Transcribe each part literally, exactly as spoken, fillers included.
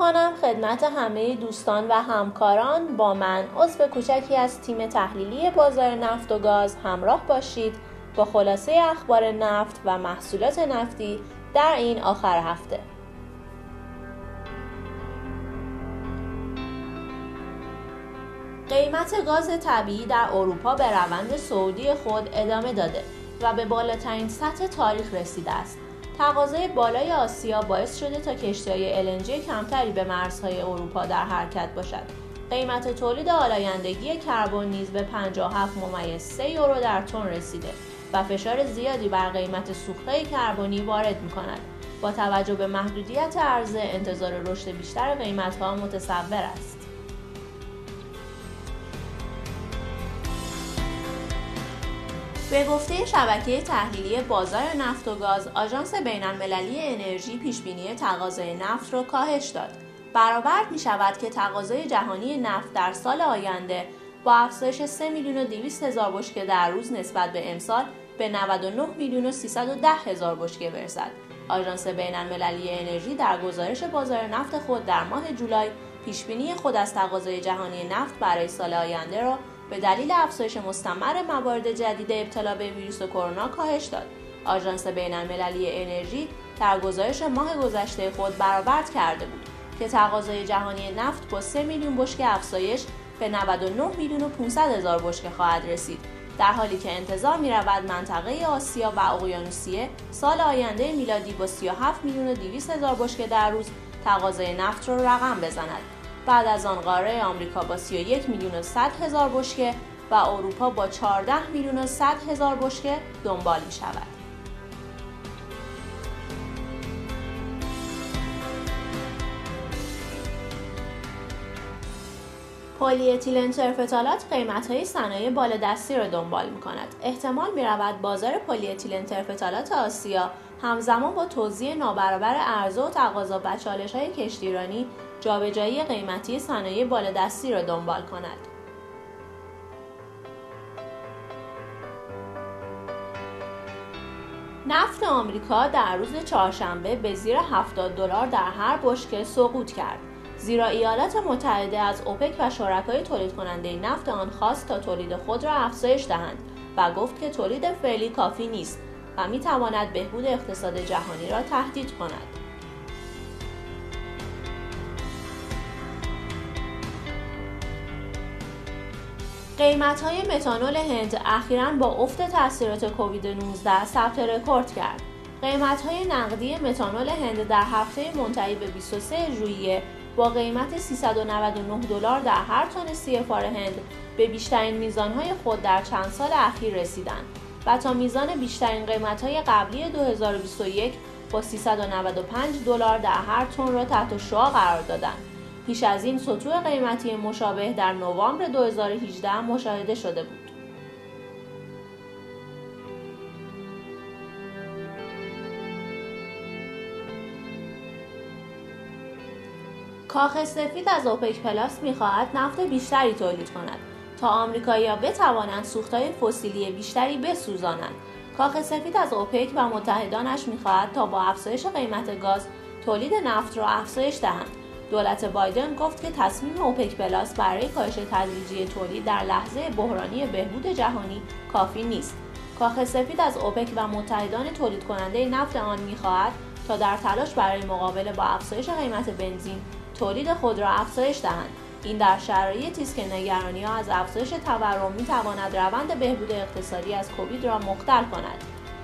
می‌کنم خدمت همه دوستان و همکاران با من عضو کوچکی از تیم تحلیلی بازار نفت و گاز همراه باشید با خلاصه اخبار نفت و محصولات نفتی در این آخر هفته. قیمت گاز طبیعی در اروپا به روند صعودی خود ادامه داده و به بالاترین سطح تاریخ رسیده است. تقاضای بالای آسیا باعث شده تا کشتی‌های ال ان جی کمتری به مرزهای اروپا در حرکت باشد. قیمت تولید آلایندگی کربن نیز به پنجاه و هفت ممیز سه یورو در تن رسیده و فشار زیادی بر قیمت سوختهای کربنی وارد می‌کند. با توجه به محدودیت عرضه، انتظار رشد بیشتر قیمت‌ها متصور است. به گفته شبکه تحلیلی بازار نفت و گاز، آژانس بین‌المللی انرژی پیشبینی تقاضای نفت را کاهش داد. برآورد می‌شود که تقاضای جهانی نفت در سال آینده با افزایش سه میلیون و دویست هزار بشکه در روز نسبت به امسال به نود و نه میلیون و سیصد و ده هزار بشکه برسد. آژانس بین‌المللی انرژی در گزارش بازار نفت خود در ماه جولای پیشبینی خود از تقاضای جهانی نفت برای سال آینده را به دلیل افزایش مستمر موارد جدید ابتلا به ویروس کرونا کاهش داد. آژانس بین‌المللی انرژی در گزارش ماه گذشته خود برآورد کرده بود که تقاضای جهانی نفت با سه میلیون بشکه افزایش به نود و نه میلیون و پانصد هزار بشکه خواهد رسید، در حالی که انتظار می‌رود منطقه آسیا و اقیانوسیه سال آینده میلادی با سی و هفت میلیون و دویست هزار بشکه در روز تقاضای نفت را رقم بزند. بعد از آن قاره آمریکا با سی و یک میلیون و صد هزار بشکه و اروپا با چهارده میلیون و صد هزار بشکه دنبال می شود. پلی اتیلن ترفتالات قیمت‌های صنایع بالادستی را دنبال می‌کند. احتمال می‌رود بازار پلی اتیلن ترفتالات آسیا همزمان با توزیع نابرابر عرضه و تقاضا و چالش‌های کشتیرانی جابجایی قیمتی صنایع بالادستی را دنبال کند. نفت آمریکا در روز چهارشنبه به زیر هفتاد دلار در هر بشکه سقوط کرد، زیرا ایالات متحده از اوپک و شرکای تولید کننده نفت آن خواست تا تولید خود را افزایش دهند و گفت که تولید فعلی کافی نیست و می‌تواند بهبود اقتصاد جهانی را تهدید کند. قیمت‌های متانول هند اخیراً با افت تأثیرات کووید نوزده ثبت رکورد کرد. قیمت‌های نقدی متانول هند در هفته منتهی به بیست و سوم ژوئیه با قیمت سیصد و نود و نه دلار در هر تن سی اف آر هند به بیشترین میزان‌های خود در چند سال اخیر رسیدند و تا میزان بیشترین قیمت‌های قبلی دو هزار و بیست و یک با سیصد و نود و پنج دلار در هر تن را تحت شعاع قرار دادند. پیش از این سطوح قیمتی مشابه در نوامبر دو هزار و هجده مشاهده شده بود. کاخ سفید از اوپک پلاس می‌خواهد نفت بیشتری تولید کند تا آمریکایی‌ها بتوانند سوخت‌های فسیلی بیشتری بسوزانند. کاخ سفید از اوپک و متحدانش می‌خواهد تا با افزایش قیمت گاز تولید نفت را افزایش دهند. دولت بایدن گفت که تصمیم اوپک پلاس برای کاهش تدریجی تولید در لحظه بحرانی بهبود جهانی کافی نیست. کاخ سفید از اوپک و متحدان تولید کننده نفت آن می‌خواهد تا در تلاش برای مقابله با افزایش قیمت بنزین تولید خود را افزایش دهند. این در شرایطی است که نگرانی‌ها از افزایش تورم می‌تواند روند بهبود اقتصادی از کووید را مختل کند.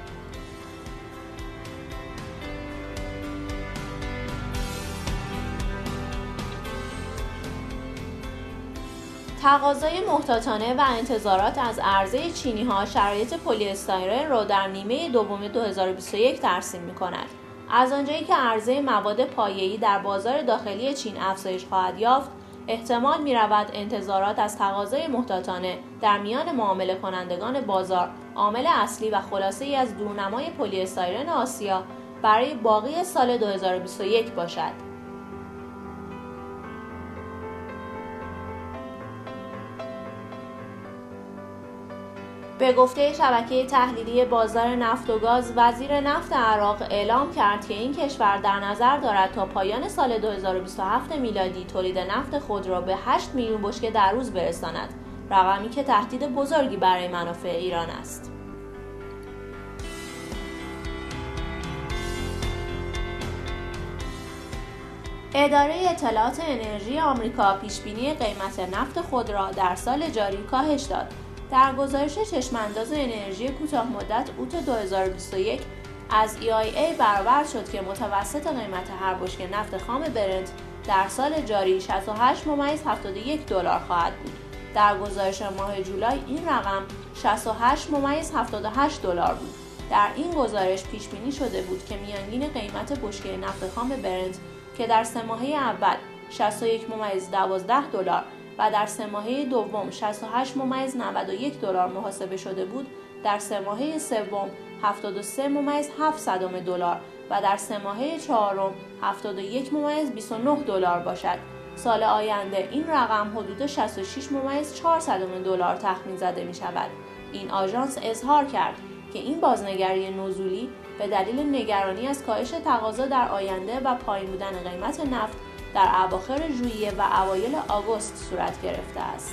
تقاضای محتاطانه و انتظارات از عرضه چینی‌ها شرایط پلی استیرن را در نیمه دوم دو هزار و بیست و یک ترسیم می‌کند. از آنجایی که عرضه مواد پایه‌ای در بازار داخلی چین افزایش خواهد یافت، احتمال می‌رود انتظارات از تقاضای محتاطانه در میان معامله کنندگان بازار عامل اصلی و خلاصه‌ای از دورنمای پلی استیرن آسیا برای باقی سال دو هزار و بیست و یک باشد. به گفته شبکه تحلیلی بازار نفت و گاز، وزیر نفت عراق اعلام کرد که این کشور در نظر دارد تا پایان سال دو هزار و بیست و هفت میلادی تولید نفت خود را به هشت میلیون بشکه در روز برساند، رقمی که تهدید بزرگی برای منافع ایران است. اداره اطلاعات انرژی آمریکا پیشبینی قیمت نفت خود را در سال جاری کاهش داد. در گزارش چشم‌انداز انرژی کوتاه مدت اوت دو هزار و بیست و یک از ای آی ای برآورد شد که متوسط قیمت هر بشکه نفت خام برنت در سال جاری شصت و هشت ممیز هفتاد و یک دلار خواهد بود. در گزارش ماه جولای این رقم شصت و هشت ممیز هفتاد و هشت دلار بود. در این گزارش پیش بینی شده بود که میانگین قیمت بشکه نفت خام برنت که در سه ماهه اول شصت و یک ممیز دوازده دلار و در سه ماهه دوم شصت و هشت ممیز نود و یک دلار محاسبه شده بود، در سه ماهه سوم هفتاد و سه ممیز هفت دلار و در سه ماهه چهارم هفتاد و یک ممیز بیست و نه دلار باشد. سال آینده این رقم حدود شصت و شش ممیز چهار دلار تخمین زده می شود. این آژانس اظهار کرد که این بازنگری نزولی به دلیل نگرانی از کاهش تقاضا در آینده و پایین بودن قیمت نفت در اواخر ژوئیه و اوایل آگوست صورت گرفته است.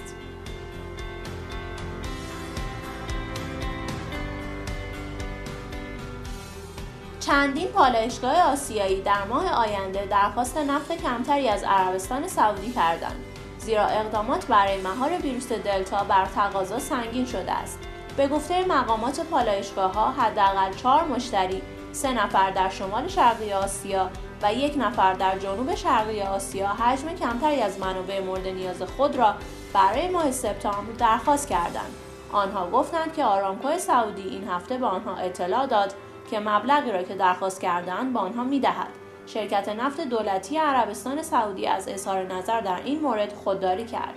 چندین پالایشگاه آسیایی در ماه آینده درخواست نفت کمتری از عربستان سعودی کردند، زیرا اقدامات برای مهار ویروس دلتا بر تقاضا سنگین شده است. به گفته مقامات پالایشگاه‌ها حداقل چهار مشتری، سه نفر در شمال شرقی آسیا و یک نفر در جنوب شرقی آسیا حجم کمتری از منابع مورد نیاز خود را برای ماه سپتامبر درخواست کردند. آنها گفتند که آرامکو سعودی این هفته به آنها اطلاع داد که مبلغی را که درخواست کردند به آنها می‌دهد. شرکت نفت دولتی عربستان سعودی از اظهار نظر در این مورد خودداری کرد.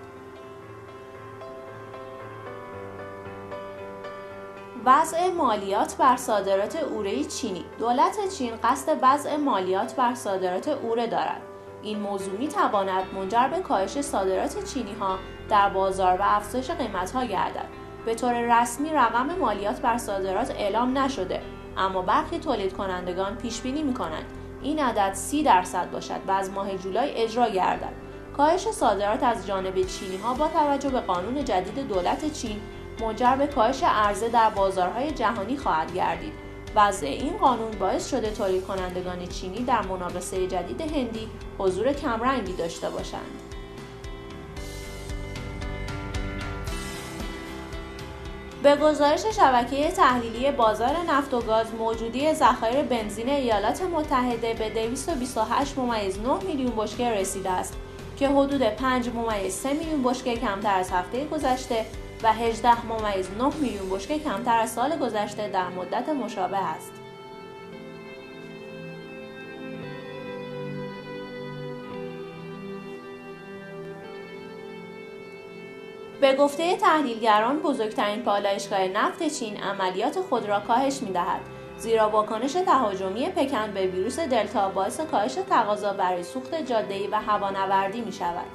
وضع مالیات بر صادرات اوره چینی. دولت چین قصد وضع مالیات بر صادرات اوره دارد. این موضوع می‌تواند منجر به کاهش صادرات چینی‌ها در بازار و افزایش قیمت‌ها گردد. به طور رسمی رقم مالیات بر صادرات اعلام نشده، اما برخی تولید کنندگان پیش بینی می‌کنند این عدد سی درصد باشد و از ماه جولای اجرا گردد. کاهش صادرات از جانب چینی‌ها با توجه به قانون جدید دولت چین منجر به کاهش عرضه در بازارهای جهانی خواهد گردید. وضع این قانون باعث شده تولید کنندگان چینی در مناقصه جدید هندی حضور کمرنگی داشته باشند. به گزارش شبکه تحلیلی بازار نفت و گاز، موجودی ذخایر بنزین ایالات متحده به دویست و بیست و هشت ممیز نه میلیون بشکه رسیده است که حدود پنج ممیز سه میلیون بشکه کمتر از هفته گذشته و هجده ممیز نه میلیون بشکه کمتر از سال گذشته در مدت مشابه است. به گفته تحلیلگران، بزرگترین پالایشگاه نفت چین عملیات خود را کاهش می‌دهد، زیرا واکنش تهاجمی پکن به ویروس دلتا باعث کاهش تقاضا برای سوخت جاده‌ای و هوانوردی می‌شود.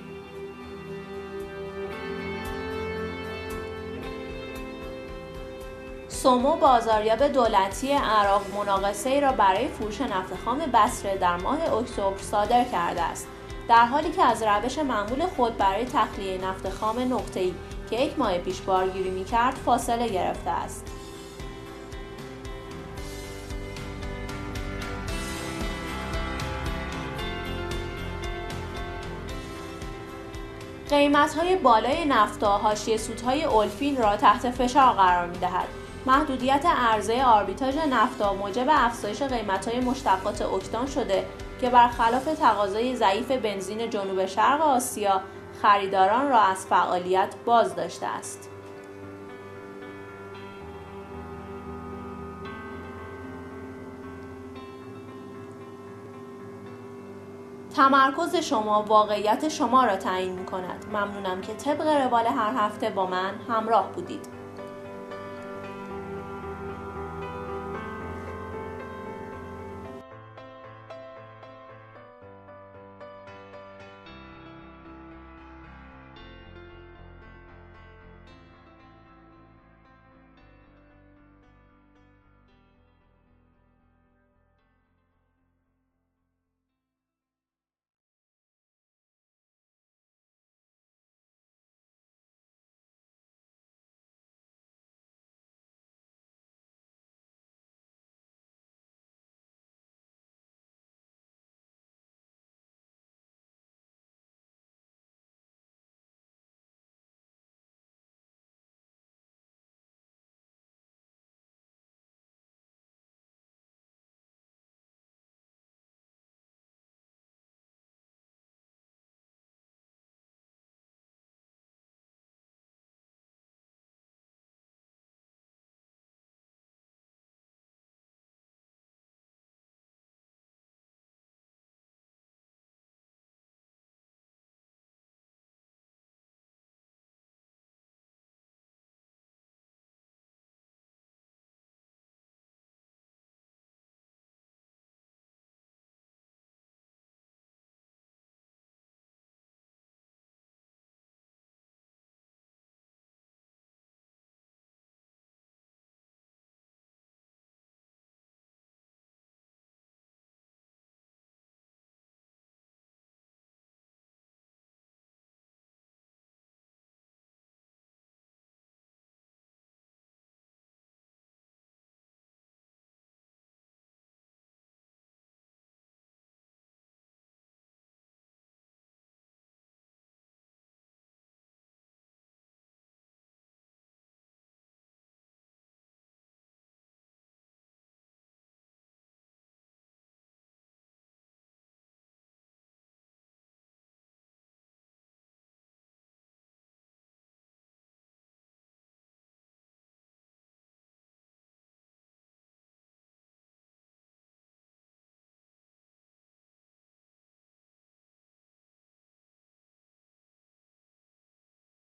سومو، بازاریاب دولتی عراق، مناقصه‌ای را برای فروش نفت خام بصره در ماه اکتبر صادر کرده است، در حالی که از روش معمول خود برای تخلیه نفت خام نقطه‌ای که یک ماه پیش بارگیری می‌کرد فاصله گرفته است. قیمت‌های بالای نفتا حاشیه سودهای اولفین را تحت فشار قرار می‌دهد. محدودیت عرضه آربیتراژ نفتا موجب افزایش قیمت‌های مشتقات اکتان شده که برخلاف تقاضای ضعیف بنزین جنوب شرق آسیا، خریداران را از فعالیت باز داشته است. تمرکز شما واقعیت شما را تعیین می‌کند. ممنونم که طبق روال هر هفته با من همراه بودید.